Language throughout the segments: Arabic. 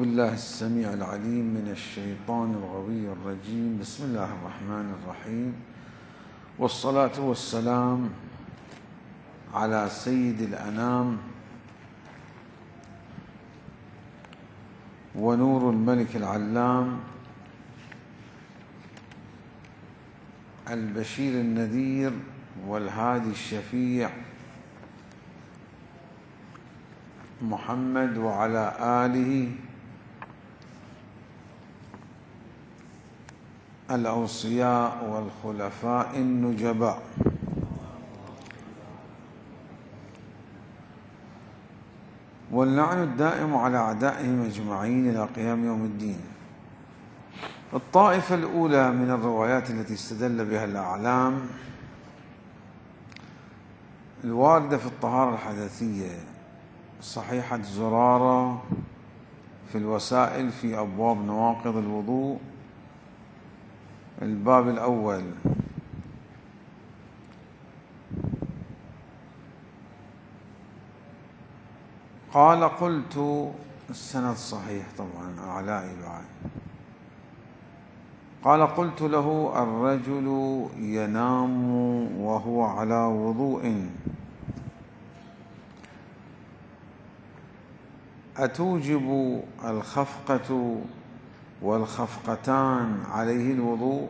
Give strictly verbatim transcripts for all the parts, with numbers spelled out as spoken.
بالله السميع العليم من الشيطان الغوي الرجيم. بسم الله الرحمن الرحيم، والصلاة والسلام على سيد الأنام ونور الملك العلام البشير النذير والهادي الشفيع محمد وعلى آله الأوصياء والخلفاء النجباء. واللعن الدائم على أعدائهم أجمعين إلى قيام يوم الدين. الطائفة الأولى من الروايات التي استدل بها الأعلام الواردة في الطهارة الحدثية، صحيحة زرارة في الوسائل في أبواب نواقض الوضوء، الباب الأول. قال قلت، السند صحيح طبعا أعلائي بعد، قال قلت له: الرجل ينام وهو على وضوء أتوجب الخفقة والخفقتان عليه الوضوء؟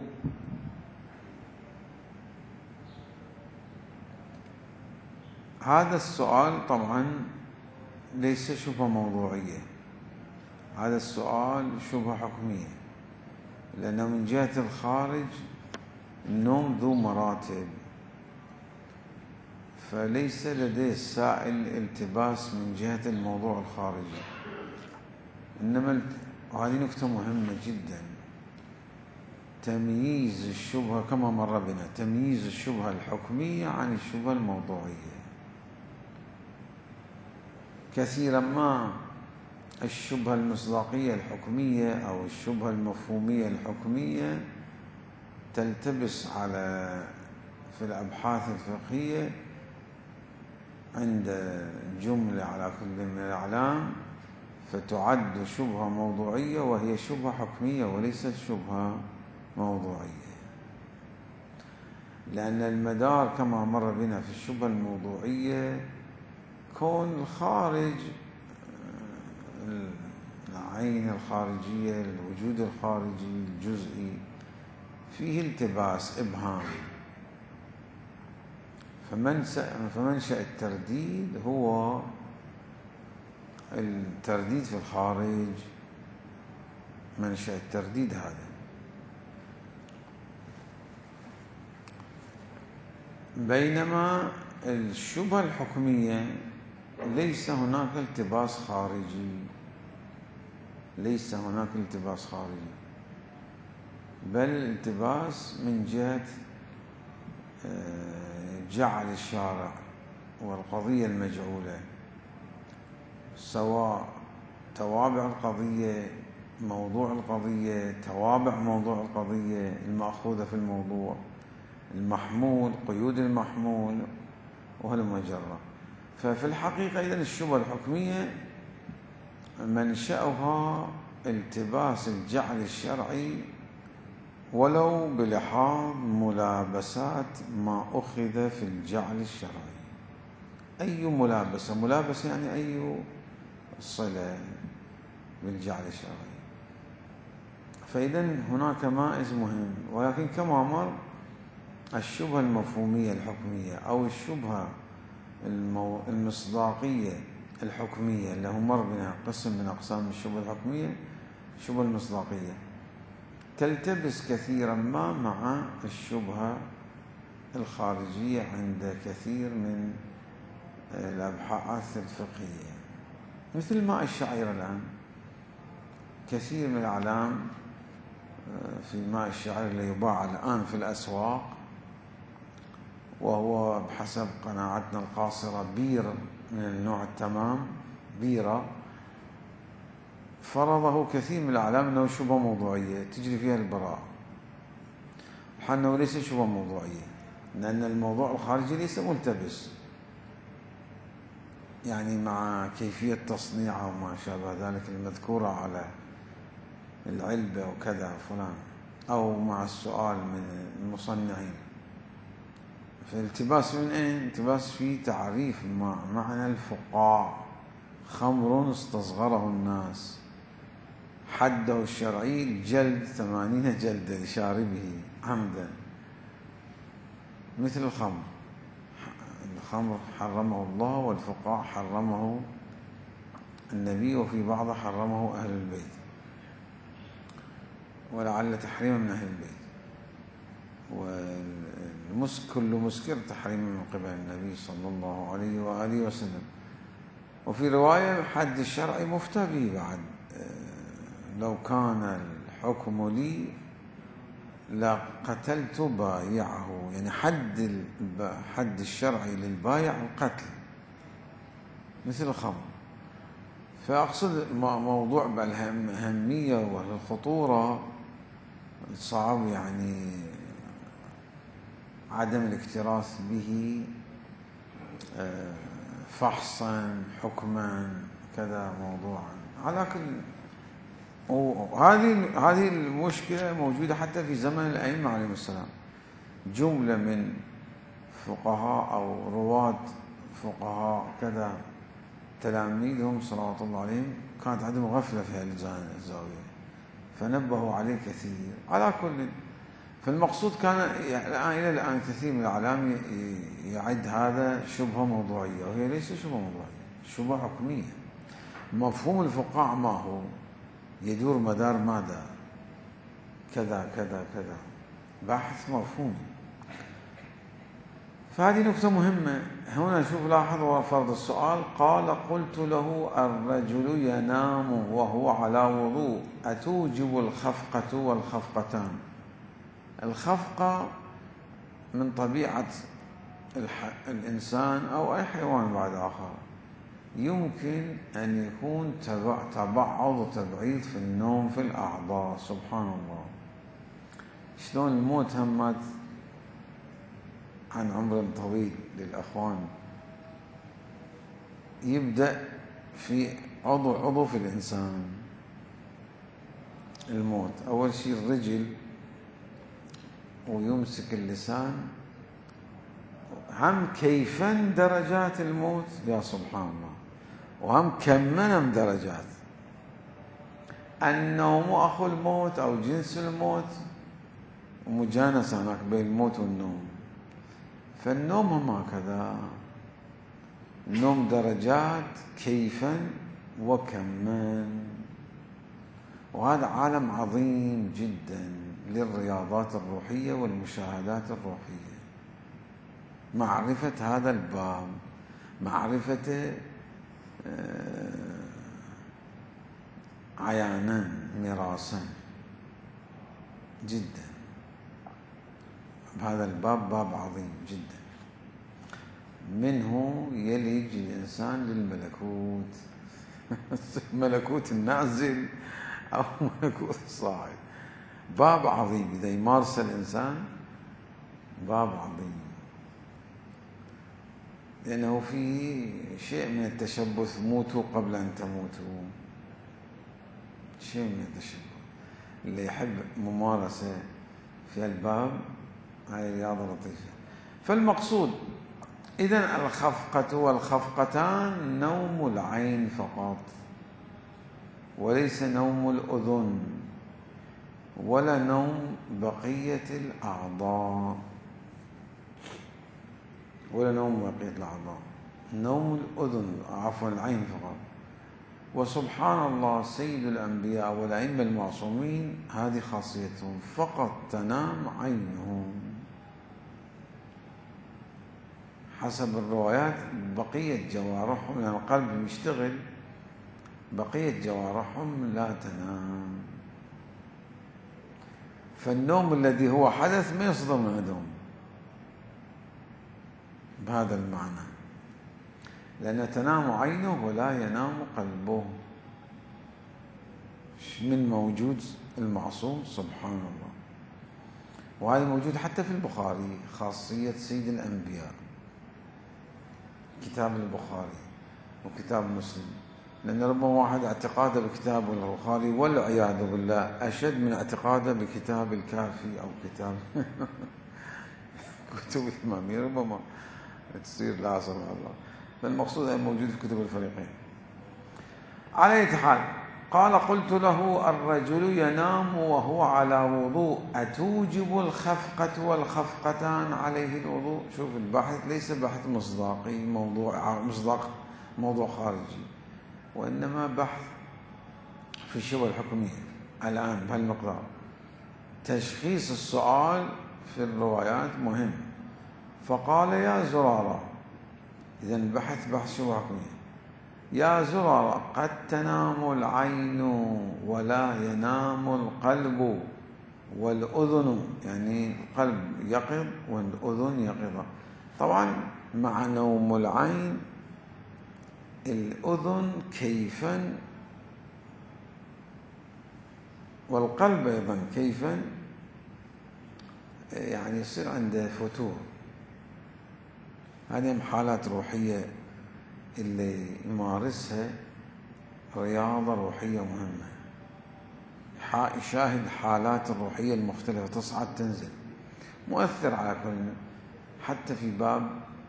هذا السؤال طبعا ليس شبهة موضوعية، هذا السؤال شبهة حكمية، لأنه من جهة الخارج النوم ذو مراتب، فليس لديه السائل التباس من جهة الموضوع الخارجي. إنما وهذه نكتة مهمة جدا، تمييز الشبهة كما مر بنا، تمييز الشبهة الحكمية عن الشبهة الموضوعية. كثيرا ما الشبهة المصداقية الحكمية أو الشبهة المفهومية الحكمية تلتبس على في الأبحاث الفقهية عند جملة على كل من الأعلام، فتعد شبهة موضوعية وهي شبهة حكمية وليست شبهة موضوعية، لأن المدار كما مر بنا في الشبهة الموضوعية كون الخارج، العين الخارجية، الوجود الخارجي الجزئي فيه التباس إبهام، فمنشأ الترديد هو الترديد في الخارج، منشأ الترديد هذا. بينما الشبهة الحكمية ليس هناك التباس خارجي، ليس هناك التباس خارجي، بل التباس من جهة جعل الشارع والقضية المجعولة، سواء توابع القضية، موضوع القضية، توابع موضوع القضية المأخوذة في الموضوع، المحمول، قيود المحمول وهالمجرة. ففي الحقيقة إذن الشبهة الحكمية منشأها التباس الجعل الشرعي ولو بلحاظ ملابسات ما أخذ في الجعل الشرعي. أي ملابسة؟ ملابسة يعني أي صلة بالجعل الشرعي. فإذن هناك مائز مهم، ولكن كما مر الشبهة المفهومية الحكمية أو الشبهة المصداقية الحكمية اللي هو مر بنا قسم من أقسام الشبهة الحكمية، الشبهة المصداقية تلتبس كثيرا ما مع الشبهة الخارجية عند كثير من الأبحاث الفقهية، مثل ماء الشعير. الآن كثير من الأعلام في ماء الشعير اللي يباع الآن في الأسواق، وهو بحسب قناعتنا القاصرة بير من النوع التمام، بيرة، فرضه كثير من الأعلام أنه شبهة موضوعية تجري فيها البراءة، حانه ليس شبهة موضوعية، لأن الموضوع الخارجي ليس ملتبس. يعني مع كيفية تصنيعها وما شابه ذلك المذكورة على العلبة وكذا فلان، أو مع السؤال من المصنعين. فالتباس من أين؟ التباس في تعريف معنى الفقاع. خمر استصغره الناس، حده الشرعي الجلد ثمانين جلدة لشاربه عمدا، مثل الخمر. الخمر حرمه الله، والفقاع حرمه النبي، وفي بعض حرمه أهل البيت، ولعل تحريما من أهل البيت. والمسك كل مسكر تحريما من قبل النبي صلى الله عليه وآله وسلم. وفي رواية حد الشرعي مفتى به بعد، لو كان الحكم لي لقتلت بايعه، يعني حد حد الشرعي للبايع القتل مثل الخمر. فأقصد موضوع بالأهمية والخطورة صعب يعني عدم الاكتراث به فحصا حكما كذا موضوعا. على كل، وهذه هذه المشكلة موجودة حتى في زمن الأئمة عليهم السلام. جملة من فقهاء أو رواة فقهاء كذا تلاميذهم صلوات الله عليهم كانت عندهم غفلة في هذه الزاوية، فنبهوا عليه كثير. على كل، فالمقصود كان الآن إلى الآن كثير من الإعلام يعد هذا شبهة موضوعية، وهي ليست شبهة موضوعية، شبهة حكمية. مفهوم الفقاع ما هو؟ يدور مدار ماذا؟ كذا كذا كذا، بحث مفهوم. فهذه نقطة مهمة هنا. شوف لاحظ فرض السؤال، قال قلت له الرجل ينام وهو على وضوء أتوجب الخفقة والخفقتان؟ الخفقة من طبيعة الإنسان أو أي حيوان بعد آخر، يمكن أن يكون تبعض وتبعيض في النوم في الأعضاء. سبحان الله، شلون الموت همت عن عمر طويل للأخوان، يبدأ في عضو عضو في الإنسان. الموت أول شيء الرجل، ويمسك اللسان. هم كيفاً درجات الموت يا سبحان الله، وهم كمنا درجات. النوم أخو الموت أو جنس الموت، ومجانسة هناك بين الموت والنوم. فالنوم هم هكذا، النوم درجات كيفاً وكماً. وهذا عالم عظيم جداً للرياضات الروحية والمشاهدات الروحية. معرفة هذا الباب، معرفة عيانا مراسا جدا. هذا الباب باب عظيم جدا، منه يلج الإنسان للملكوت ملكوت النازل أو ملكوت الصاعد. باب عظيم إذا يمارس الإنسان، باب عظيم، لأنه فيه شيء من التشبث. موتوا قبل أن تموتوا، شيء من التشبث. اللي يحب ممارسة في الباب، هاي رياضة لطيفة. فالمقصود إذن الخفقة والخفقتان نوم العين فقط، وليس نوم الأذن ولا نوم بقية الأعضاء، ولا نوم بقية الأعضاء. نوم الأذن عفوا العين فقط. وسبحان الله سيد الأنبياء والأئمة المعصومين هذه خاصيتهم، فقط تنام عينهم. حسب الروايات بقية جوارحهم، لأن يعني القلب يشتغل، بقية جوارحهم لا تنام. فالنوم الذي هو حدث ما يصدر من عندهم بهذا المعنى، لأن تنام عينه ولا ينام قلبه. من موجود المعصوم سبحان الله. وهذا موجود حتى في البخاري، خاصية سيد الأنبياء، كتاب البخاري وكتاب مسلم، لأن ربما واحد اعتقاده بكتاب البخاري والعياذ بالله أشد من اعتقاده بكتاب الكافي أو كتاب كتب الإمامية، ربما تصير لا سمح الله. فالمقصود أن موجود في كتب الفريقين. على أي حال، قال: قلت له: الرجل ينام وهو على وضوء، أتوجب الخفقة والخفقتان عليه الوضوء؟ شوف البحث ليس بحث مصداقي، موضوع مصداق موضوع خارجي، وإنما بحث في الشبهة الحكمية الآن بهالمقدار. تشخيص السؤال في الروايات مهم. فقال: يا زرارة، إذن البحث بحث شبهة حكمية، يا زرارة، قد تنام العين ولا ينام القلب والأذن، يعني القلب يقظ والأذن يقظة. طبعا مع نوم العين الأذن كيفا والقلب أيضا كيفا، يعني يصير عنده فتور. هذه حالات روحية اللي يمارسها رياضة روحية مهمة، يشاهد حالات الروحية المختلفة تصعد تنزل، مؤثر على كل، حتى في باب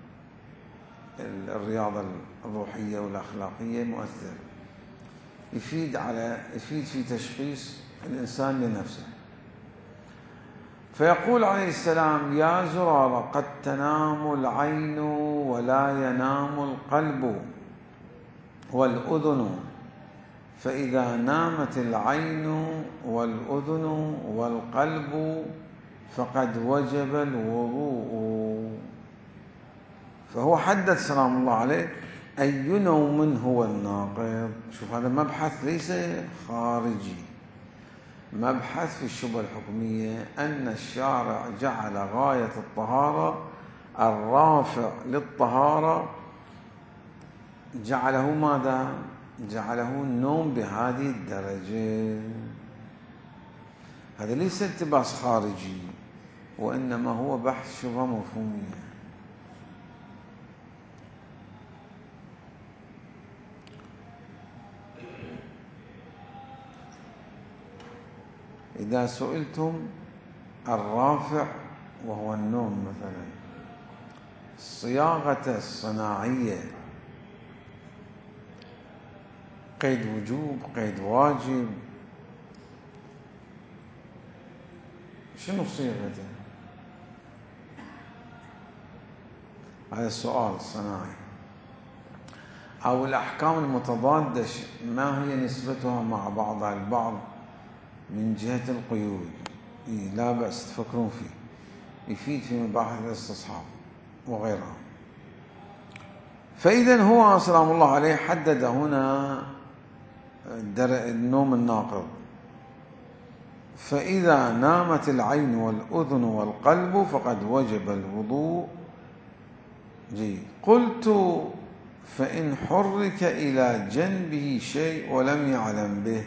الرياضة الروحية والأخلاقية مؤثر، يفيد على يفيد في تشخيص الإنسان لنفسه. فيقول عليه السلام: يا زرارة، قد تنام العين ولا ينام القلب والأذن، فإذا نامت العين والأذن والقلب فقد وجب الوضوء. فهو حدد سلام الله عليه أي نوم هو الناقض. شوف، هذا مبحث ليس خارجي، مبحث في الشبهة الحكمية، أن الشارع جعل غاية الطهارة الرافع للطهارة جعله ماذا؟ جعله النوم بهذه الدرجة. هذا ليس التباس خارجي، وإنما هو بحث شبهة مفهومية. إذا سئلتم الرافع وهو النوم مثلا، الصياغة الصناعية قيد وجوب، قيد واجب، شنو صيغته؟ هذا السؤال الصناعي. أو الأحكام المتضادة ما هي نسبتها مع بعضها البعض من جهة القيود؟ إيه، لا بأس تفكرون فيه، يفيد في مباحث الاستصحاب وغيرها. فإذا هو سلام الله عليه حدد هنا النوم الناقض، فإذا نامت العين والأذن والقلب فقد وجب الوضوء. جيد. قلت: فإن حرك إلى جنبه شيء ولم يعلم به؟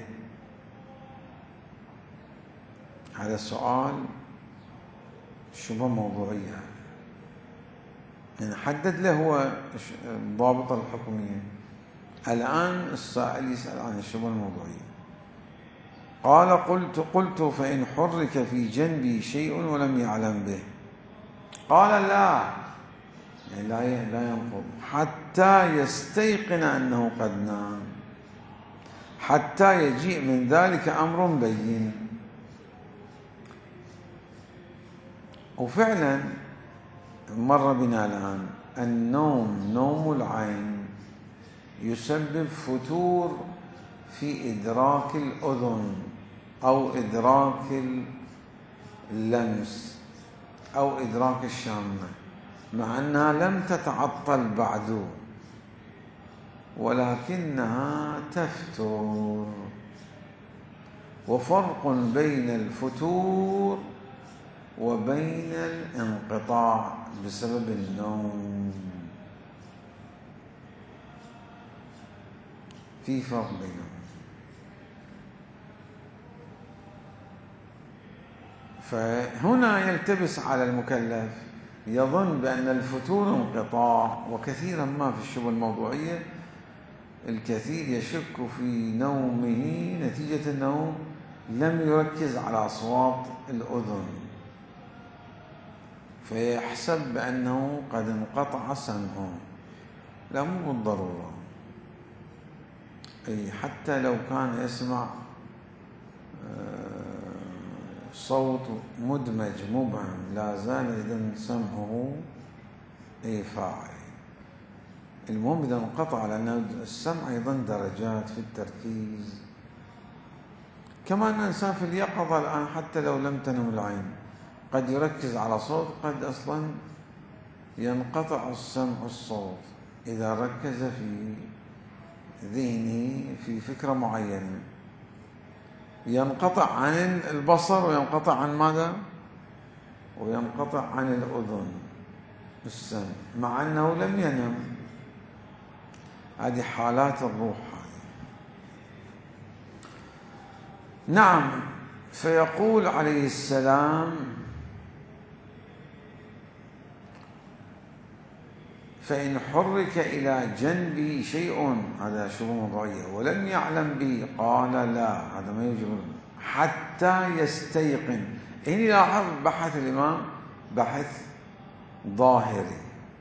هذا السؤال شبه موضوعية، يعني حدد له هو الضابط الحكمية. الآن السائل يسأل عن الشبهة الموضوعية. قال: قلت قلت فإن حرك في جنبي شيء ولم يعلم به؟ قال: لا، يعني لا لا ينقض حتى يستيقن أنه قد نام، حتى يجيء من ذلك أمر بين. وفعلا مر بنا الآن النوم، نوم العين، يسبب فتور في إدراك الأذن أو إدراك اللمس أو إدراك الشامة، مع أنها لم تتعطل بعد، ولكنها تفتر. وفرق بين الفتور وبين الانقطاع بسبب النوم، في فرق بينهم. فهنا يلتبس على المكلف، يظن بأن الفتور انقطاع، وكثيرا ما في الشبهة الموضوعية الكثير يشك في نومه نتيجة أنه لم يركز على أصوات الأذن، فيحسب بأنه قد انقطع سمعه. لا، مو بالضرورة، أي حتى لو كان يسمع صوت مدمج مبهم لا زال إذن سمعه أي فاعل. المهم إذا انقطع، لأن السمع أيضا درجات في التركيز، كما أن الإنسان في اليقظة الآن حتى لو لم تنم العين قد يركز على صوت، قد أصلا ينقطع السمع الصوت إذا ركز في ذهنه في فكرة معينة، ينقطع عن البصر وينقطع عن ماذا؟ وينقطع عن الأذن السمع، مع أنه لم ينم. هذه حالات الروح هذه. نعم. فيقول عليه السلام: فإن حرك إلى جنبي شيء، هذا شبه موضوعية، ولم يعلم به، قال لا، هذا ما يوجب، حتى يستيقن. هنا لاحظ بحث الإمام بحث ظاهري،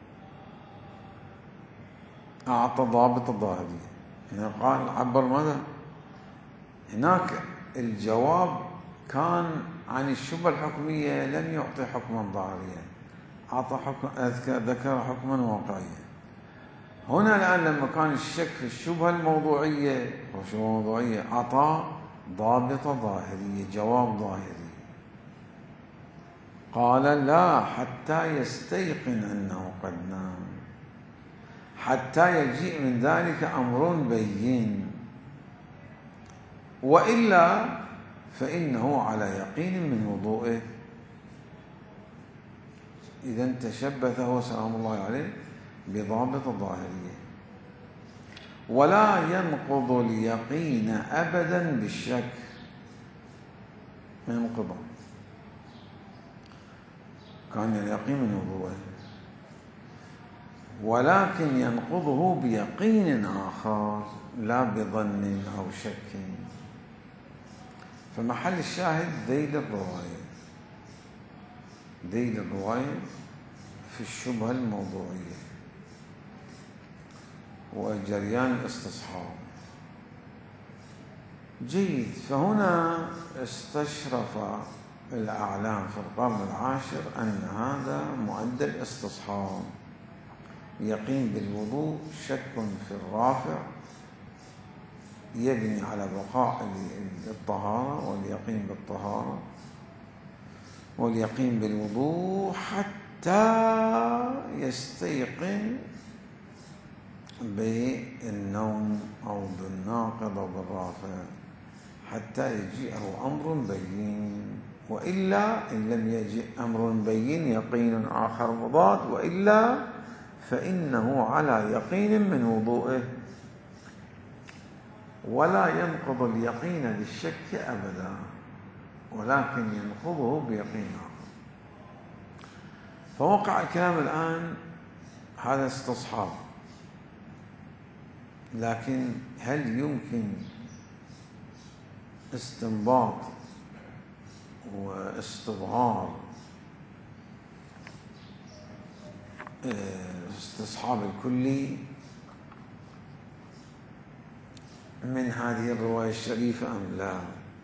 أعطى ضابط الظاهرية. هنا قال عبر ماذا؟ هناك الجواب كان عن الشبهة الحكمية، لم يعطي حكما ظاهريا، أعطى حكم، ذكر حكما واقعيا. هنا الآن لما كان الشك في الشبهة الموضوعية والشبهة الموضوعية، أعطى ضابط ظاهرية، جواب ظاهري. قال لا، حتى يستيقن أنه قد نام، حتى يجيء من ذلك أمر بين، وإلا فإنه على يقين من وضوئه. إذا تشبث هو سلام الله عليه بضابط الظاهرية. ولا ينقض اليقين أبدا بالشك، ما ينقضه، كان اليقين من وضوئه، ولكن ينقضه بيقين آخر لا بظن أو شك. فمحل الشاهد ذيل الرواية، ذيل الرواية في الشبهة الموضوعية وجريان الاستصحاب. جيد. فهنا استشرف الأعلام في القرن العاشر أن هذا مؤدى الاستصحاب، يقين بالوضوء، شك في الرافع، يبني على بقاء الطهارة واليقين بالطهارة واليقين بالوضوء، حتى يستيقن بالنوم أو بالناقض أو بالرافع، حتى يجيئه أمر بين. وإلا إن لم يجئ أمر بين يقين آخر مضاد، وإلا فإنه على يقين من وضوئه، ولا ينقض اليقين بالشك أبدا، ولكن ينقضه بيقين آخر. فوقع الكلام الآن هذا استصحاب، لكن هل يمكن استنباط واستظهار استصحاب الكلي من هذه الرواية الشريفة أم لا؟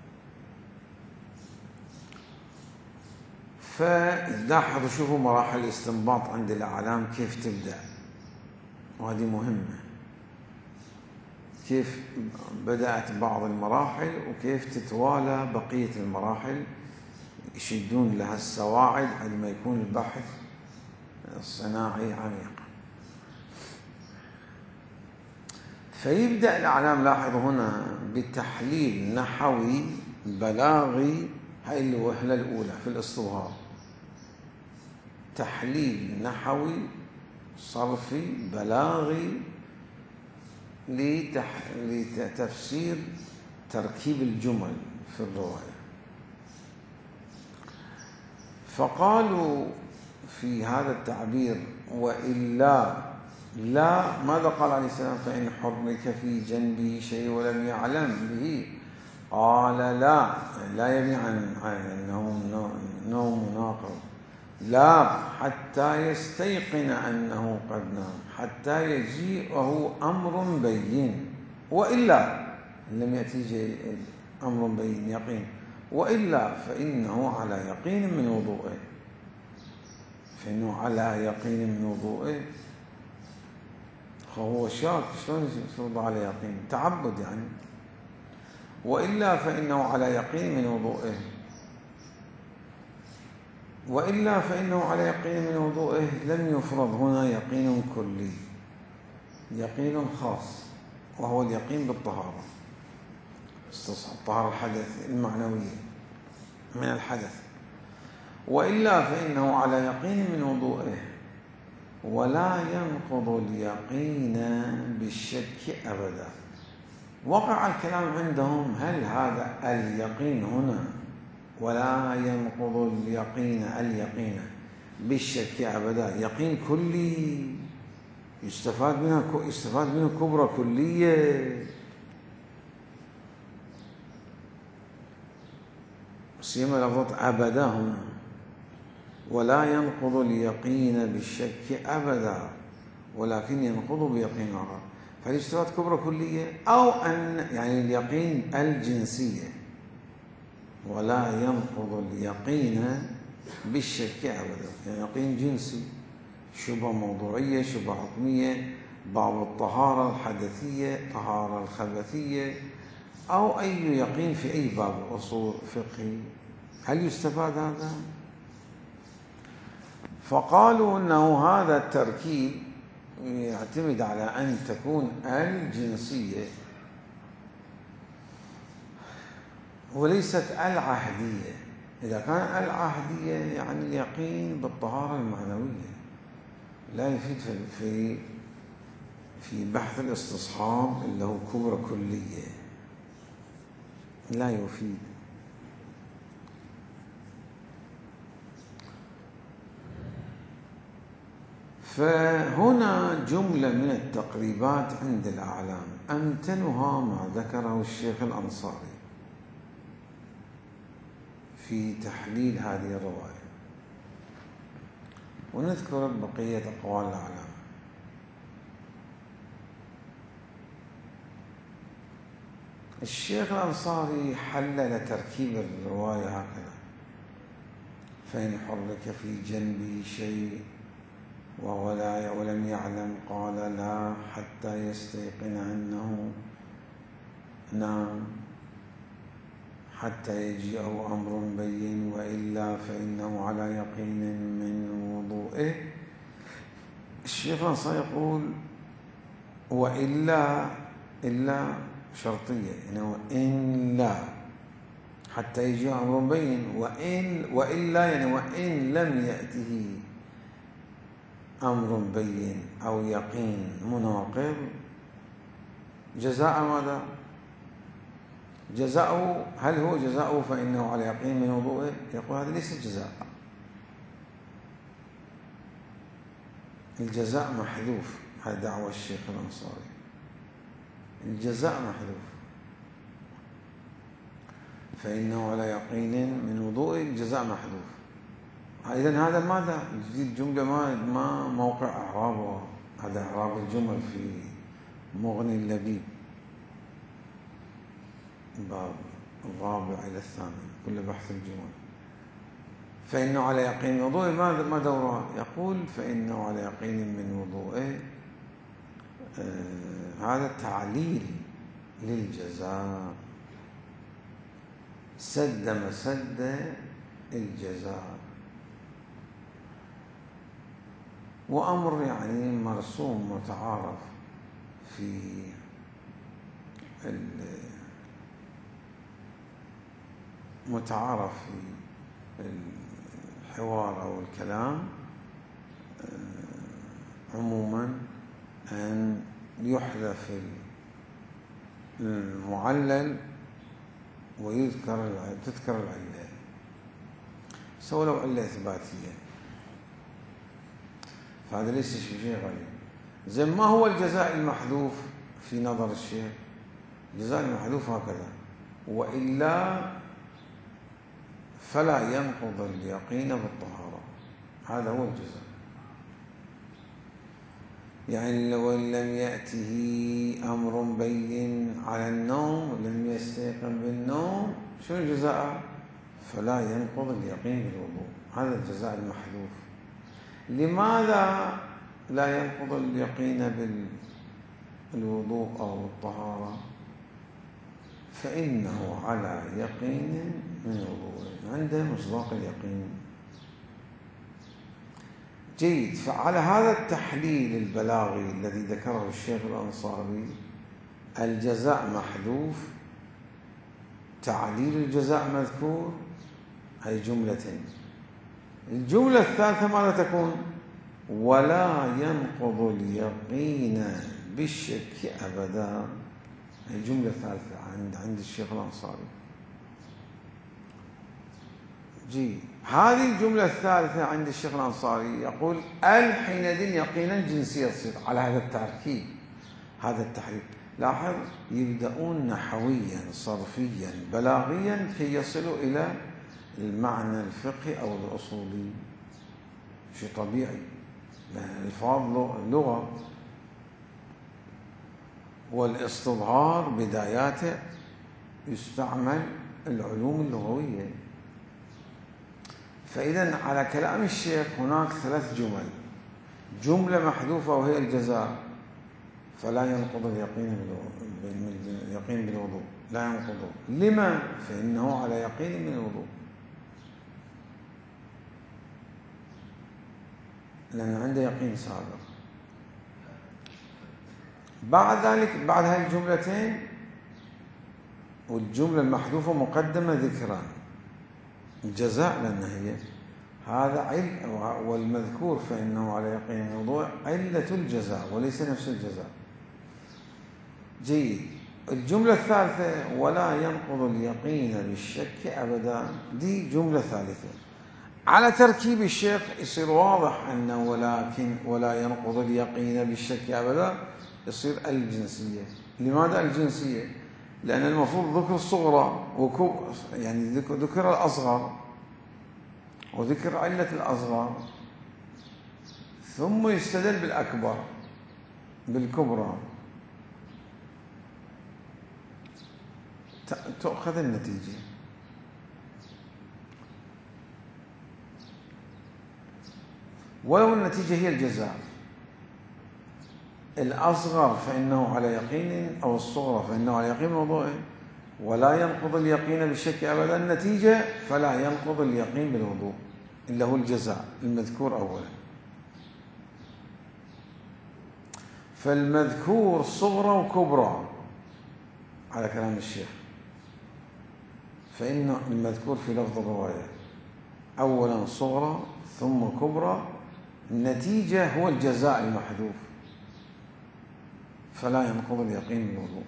فلاحظوا، شوفوا مراحل الاستنباط عند الأعلام كيف تبدأ، وهذه مهمة، كيف بدأت بعض المراحل وكيف تتوالى بقية المراحل، يشدون لها السواعد عندما يكون البحث الصناعي عميق. فيبدأ الأعلام، لاحظوا هنا، بتحليل نحوي بلاغي. هاي الوهلة الأولى في الاستظهار، تحليل نحوي صرفي بلاغي لتفسير تركيب الجمل في الرواية. فقالوا في هذا التعبير: وإلا لا، ماذا قال عليه السلام؟ فإن حرك في جنبه شيء ولم يعلم به قال لا، لا يبني عن النوم نوم ناقض، لا حتى يستيقن أنه قد نام، حتى يجيئه أمر بين، وإلا لم يأتي أمر بين يقين، وإلا فإنه على يقين من وضوئه، فإنه على يقين من وضوئه. فهو شاك شلون يفرض على يقين؟ تعبد يعني. وإلا فإنه على يقين من وضوئه، وإلا فإنه على يقين من وضوئه لم يفرض هنا يقين كلي، يقين خاص، وهو اليقين بالطهارة، الطهارة الحدث المعنوية من الحدث. وإلا فإنه على يقين من وضوئه، ولا ينقض اليقين بالشك أبدا. وقع الكلام عندهم هل هذا اليقين هنا ولا ينقض اليقين اليقين بالشك أبدا يقين كلي يستفاد منها يستفاد منه كبرى كلية، سيما لفظة أبدا هنا، ولا ينقض اليقين بالشك أبدا ولكن ينقض بيقين آخر، فالاستفاد كبرى كلية أو أن يعني اليقين الجنسية، ولا ينقض اليقين بالشك أبدا، يعني يقين جنسي، شبه موضوعية، شبه حكمية، باب الطهارة الحدثية، طهارة الخبثية، أو أي يقين في أي باب أصول فقهي. هل يستفاد هذا؟ فقالوا أنه هذا التركيب يعتمد على أن تكون الجنسية وليست العهدية. إذا كان العهدية يعني اليقين بالطهارة المعنوية لا يفيد في في بحث الاستصحاب اللي هو كبرى كلية، لا يفيد. فهنا جملة من التقريبات عند الأعلام أمثلها ما ذكره الشيخ الأنصاري في تحليل هذه الرواية، ونذكر بقية أقوال الأعلام. الشيخ الأنصاري حلل تركيب الرواية هكذا: فإن حرك في جنبه شيء وهو لا ولم يعلم قال لا حتى يستيقن أنه نام، حتى يجيئه أمر بين، وإلا فإنه على يقين من وضوئه. الشيخ الأنصاري يقول وإلا إلا شرطية، يعني إن لا حتى يجيئه أمر بين، وإن وإلا يعني وإن لم يأته أمر بين أو يقين مناقض، جزاء ماذا؟ جزاؤه هل هو جزاؤه فإنه على يقين من وضوئه؟ يقول هذا ليس جزاء، الجزاء محذوف. هذا دعوة الشيخ الأنصاري، الجزاء محذوف، فإنه على يقين من وضوئه، الجزاء محذوف. إذن هذا ماذا؟ الجملة ما ما موقع إعرابها، هذا إعراب الجمل في مغني اللبيب باب الرابع إلى الثامن كل بحث الجمل. فإنه على يقين من وضوئه، ماذا ما دورها؟ يقول فإنه على يقين من وضوئه، آه هذا تعليل للجزاء، سد مسد الجزاء، وأمر يعني مرسوم متعارف في متعارف في الحوار أو الكلام عموما أن يحذف المعلل ويذكر تذكر العلة، سواء لو علة إثباتية، فهذا ليس شيء غريب. زين ما هو الجزاء المحذوف في نظر الشيخ؟ الجزاء المحذوف هكذا: وإلا فلا ينقض اليقين بالطهارة. هذا هو الجزاء. يعني لو لم يأته أمر بين على النوم ولم يستيقن بالنوم، شو الجزاء؟ فلا ينقض اليقين بالوضوء. هذا الجزاء المحذوف. لماذا لا ينقض اليقين بالوضوء أو الطهارة؟ فإنه على يقين من وضوء، عنده مصداق اليقين. جيد. فعلى هذا التحليل البلاغي الذي ذكره الشيخ الأنصاري، الجزاء محذوف، تعليل الجزاء مذكور، هي جملتين. الجملة الثالثة ماذا تكون؟ ولا ينقض اليقين بالشك أبدا. الجملة الثالثة عند عند الشيخ الأنصاري. جي هذه الجملة الثالثة عند الشيخ الأنصاري يقول ال حينئذ يقينا جنسية تصير على هذا التركيب، هذا التحريف. لاحظ، يبدأون نحويا صرفيا بلاغيا كي يصلوا إلى المعنى الفقهي أو الأصولي. شيء طبيعي، الألفاظ لغة، والاستظهار بداياته يستعمل العلوم اللغوية. فإذا على كلام الشيخ هناك ثلاث جمل: جملة محذوفة وهي الجزاء، فلا ينقض اليقين اليقين بالوضوء، لا ينقضه. لما؟ فإنه على يقين من الوضوء، لأن عنده يقين سابق. بعد ذلك، بعد هذه الجملتين والجملة المحذوفة مقدمة ذكرا الجزاء، لأن هي هذا عل، والمذكور فإنه على يقين الوضوء علة الجزاء وليس نفس الجزاء. جيد. الجملة الثالثة ولا ينقض اليقين بالشك أبدا، دي جملة ثالثة. على تركيب الشيخ يصير واضح أنه ولكن ولا ينقض اليقين بالشك أبدا يصير الجنسية. لماذا الجنسية؟ لأن المفروض ذكر الصغرى وكب يعني ذكر الأصغر وذكر علة الأصغر، ثم يستدل بالأكبر بالكبرى، تأخذ النتيجة. ولو النتيجة هي الجزاء، الأصغر فإنه على يقين أو الصغرى فإنه على يقين وضوء، ولا ينقض اليقين بالشك أبدا. النتيجة فلا ينقض اليقين بالوضوء، اللي هو الجزاء المذكور أولا. فالمذكور صغرى وكبرى على كلام الشيخ، فإن المذكور في لفظ الرواية أولا صغرى ثم كبرى، النتيجة هو الجزاء المحذوف، فلا ينقض اليقين بالوضوء.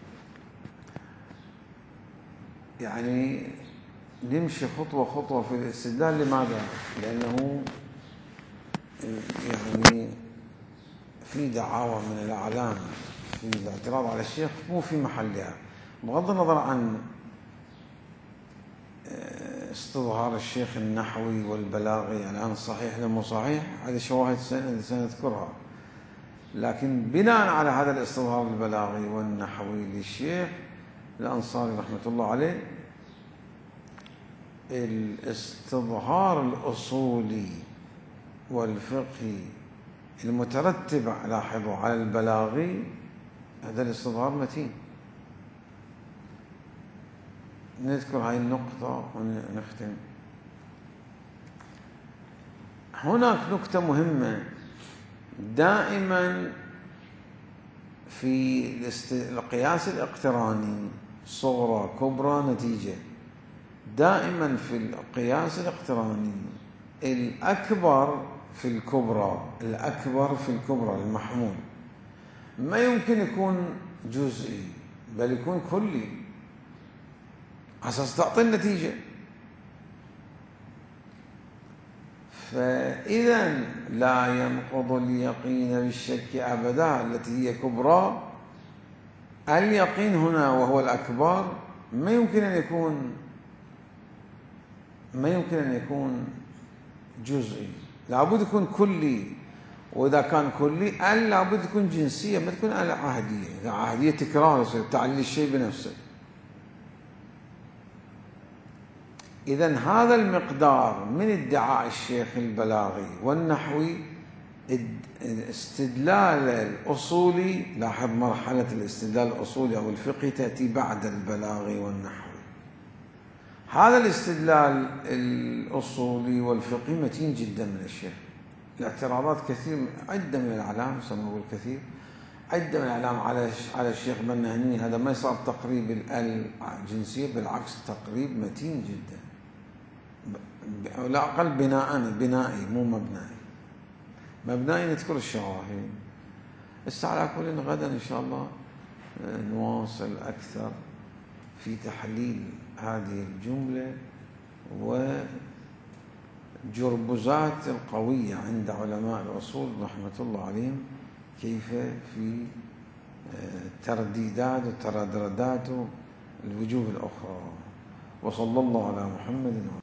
يعني نمشي خطوة خطوة في الاستدلال. لماذا؟ لأنه يعني في دعاوى من الأعلام في الاعتراض على الشيخ مو في محلها، بغض النظر عن استظهار الشيخ النحوي والبلاغي الآن صحيح لمو صحيح، هذه شواهد سنذكرها. لكن بناء على هذا الاستظهار البلاغي والنحوي للشيخ الأنصاري رحمة الله عليه، الاستظهار الأصولي والفقهي المترتب لاحظوا على البلاغي، هذا الاستظهار متين. نذكر هاي النقطة ونختم. هناك نقطة مهمة دائما في القياس الاقتراني، صغرى كبرى نتيجة. دائما في القياس الاقتراني الأكبر في الكبرى، الأكبر في الكبرى المحمول ما يمكن يكون جزئي، بل يكون كلي، أساس تعطي النتيجة. فإذا لا ينقض اليقين بالشك أبدا التي هي كبرى. اليقين هنا وهو الأكبر ما يمكن أن يكون ما يمكن أن يكون جزئي، لابد يكون كلي. وإذا كان كلي ال لابد تكون جنسية، ما تكون ال عهدية. إذا عهدية تكرار يصير تعلي الشيء بنفسه. إذن هذا المقدار من ادعاء الشيخ البلاغي والنحوي استدلال الأصولي. لاحظ مرحلة الاستدلال الأصولي أو الفقهي تأتي بعد البلاغي والنحوي. هذا الاستدلال الأصولي والفقهي متين جدا من الشيخ. الاعتراضات كثير، عدة من الأعلام، سنقول كثير، عدة من الأعلام على على الشيخ بنهني. هذا ما صار تقريب الجنسية، بالعكس تقريب متين جدا، لا أقل بناء بنائي مو مبنائي. مبنائي نذكر الشواهد. بس على كل غدا إن شاء الله نواصل أكثر في تحليل هذه الجملة وجربزات القوية عند علماء الأصول رحمة الله عليهم، كيف في ترديدات وترددات الوجوه الأخرى. وصلى الله على محمد.